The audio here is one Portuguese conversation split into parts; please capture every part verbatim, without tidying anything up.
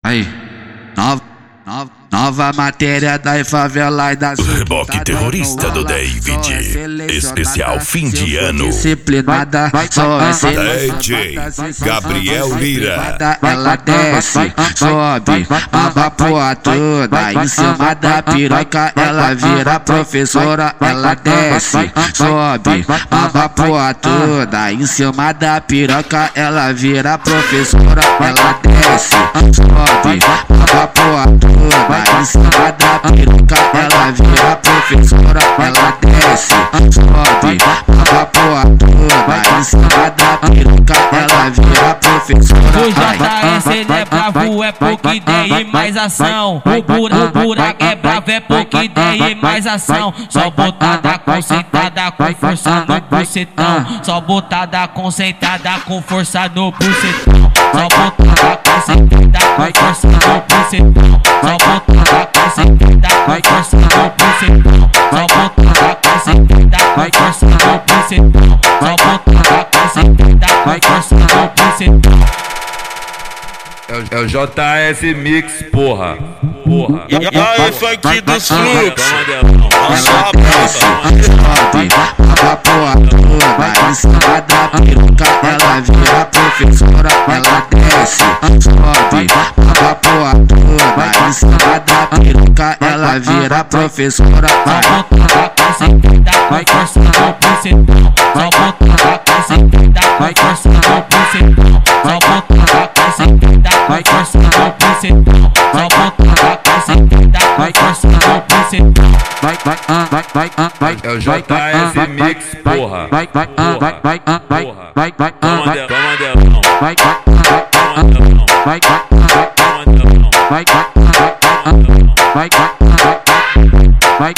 Aí, nova, nova, nova matéria das favelas e das Reboque terrorista do David. Especial fim de ano. Disciplinada, só D J Gabriel Lira. Ela desce, sobe, mama porra toda. Em cima da piroca ela vira professora. Ela desce, sobe, mama porra toda. Em cima da piroca ela vira professora. Ela desce, sobe, mama porra toda. Em cima da piroca ela vira professora. Ela desce, sobe, mama porra toda. Em cima da piroca ela vira professora. O J S ele é bravo, é pouca ideia e mais ação. O buraco, o buraco é bravo, é pouca ideia e mais ação. Só botada concentrada com força no bucetão. Só botada concentrada com força no bucetão. Só botada concentrada com força no bucetão. Só botada concentrada com força no bucetão. Só botada concentrada com força no bucetão. Só botada concentrada com força no bucetão. É o J S Mix, porra. Porra. E aí, funk dos fluxos. Ela desce, sobe, mama porra toda. Em cima da piroca ela vira professora. Ela desce, sobe, mama porra toda. Em cima da piroca ela vira professora. Só botada concentrada com força no bucetão. Só botada concentrada com força no bucetão. Só botada concentrada com força no bucetão. Só botada concentrada com força no bucetão. Vai, vai, vai, vai, vai. É o J S Mix, porra. Vai, vai, vai, vai, vai, vai, vai, Toma vai, dela, toma dela, não. vai, vai, Toma dela, não. vai, vai, Toma dela, não. vai, vai, vai, vai, vai, vai,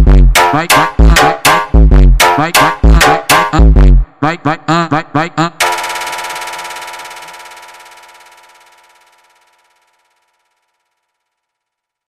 vai, vai, vai, vai, vai, vai, vai, vai, vai, vai, vai,